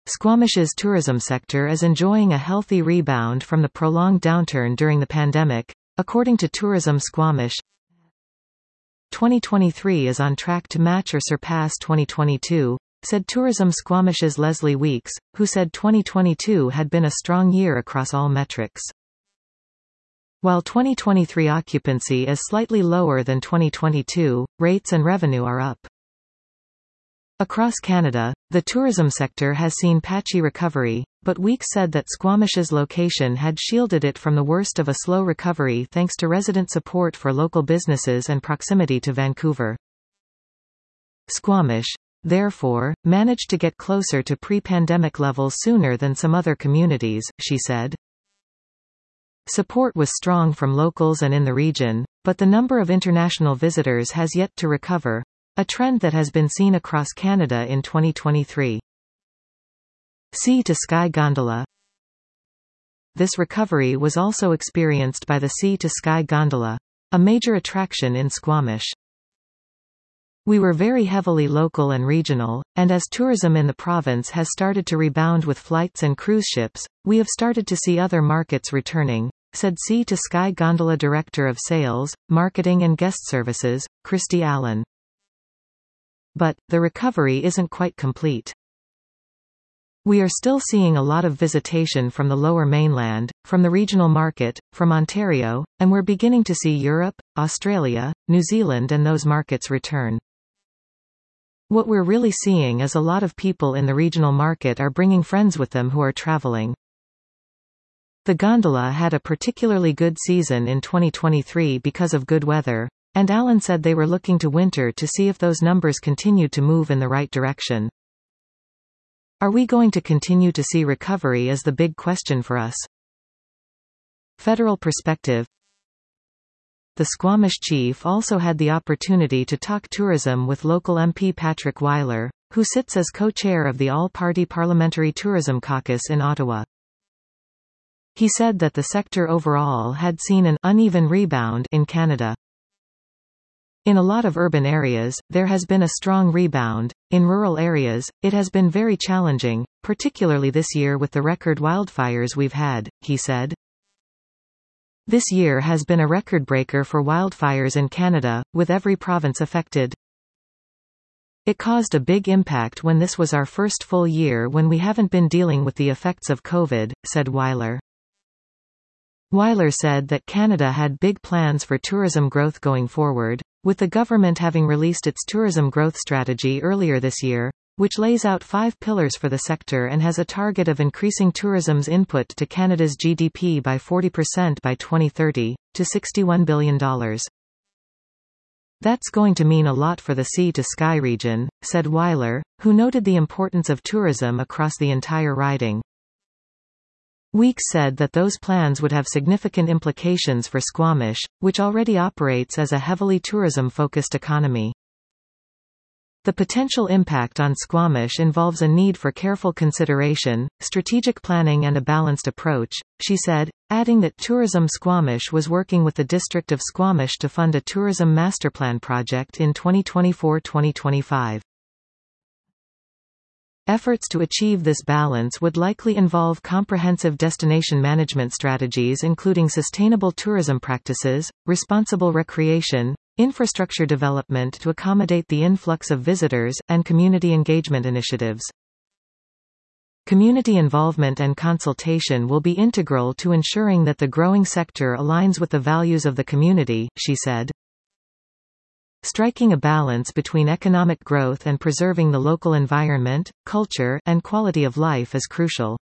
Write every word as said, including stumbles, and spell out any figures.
Squamish's tourism sector is enjoying a healthy rebound from the prolonged downturn during the pandemic, according to Tourism Squamish. twenty twenty-three is on track to match or surpass twenty twenty-two, said Tourism Squamish's Leslie Weeks, who said twenty twenty-two had been a strong year across all metrics. While twenty twenty-three occupancy is slightly lower than twenty twenty-two, rates and revenue are up. Across Canada, the tourism sector has seen patchy recovery, but Weeks said that Squamish's location had shielded it from the worst of a slow recovery thanks to resident support for local businesses and proximity to Vancouver. Squamish, therefore, managed to get closer to pre-pandemic levels sooner than some other communities, she said. Support was strong from locals and in the region, but the number of international visitors has yet to recover, a trend that has been seen across Canada in twenty twenty-three. Sea-to-sky gondola. This recovery was also experienced by the Sea-to-Sky gondola, a major attraction in Squamish. We were very heavily local and regional, and as tourism in the province has started to rebound with flights and cruise ships, we have started to see other markets returning, said Sea-to-Sky gondola Director of Sales, Marketing and Guest Services, Christy Allen. But, the recovery isn't quite complete. We are still seeing a lot of visitation from the Lower Mainland, from the regional market, from Ontario, and we're beginning to see Europe, Australia, New Zealand and those markets return. What we're really seeing is a lot of people in the regional market are bringing friends with them who are traveling. The gondola had a particularly good season in twenty twenty-three because of good weather, and Allen said they were looking to winter to see if those numbers continued to move in the right direction. Are we going to continue to see recovery is the big question for us. Federal perspective. The Squamish chief also had the opportunity to talk tourism with local M P Patrick Weiler, who sits as co-chair of the All-Party Parliamentary Tourism Caucus in Ottawa. He said that the sector overall had seen an uneven rebound in Canada. In a lot of urban areas, there has been a strong rebound. In rural areas, it has been very challenging, particularly this year with the record wildfires we've had, he said. This year has been a record breaker for wildfires in Canada, with every province affected. It caused a big impact when this was our first full year when we haven't been dealing with the effects of COVID, said Weiler. Weiler said that Canada had big plans for tourism growth going forward, with the government having released its tourism growth strategy earlier this year, which lays out five pillars for the sector and has a target of increasing tourism's input to Canada's G D P by forty percent by twenty thirty, to sixty-one billion dollars. That's going to mean a lot for the sea-to-sky region, said Weiler, who noted the importance of tourism across the entire riding. Weeks said that those plans would have significant implications for Squamish, which already operates as a heavily tourism-focused economy. The potential impact on Squamish involves a need for careful consideration, strategic planning and a balanced approach, she said, adding that Tourism Squamish was working with the District of Squamish to fund a tourism masterplan project in twenty twenty-four to twenty twenty-five. Efforts to achieve this balance would likely involve comprehensive destination management strategies including sustainable tourism practices, responsible recreation, infrastructure development to accommodate the influx of visitors, and community engagement initiatives. Community involvement and consultation will be integral to ensuring that the growing sector aligns with the values of the community, she said. Striking a balance between economic growth and preserving the local environment, culture, and quality of life is crucial.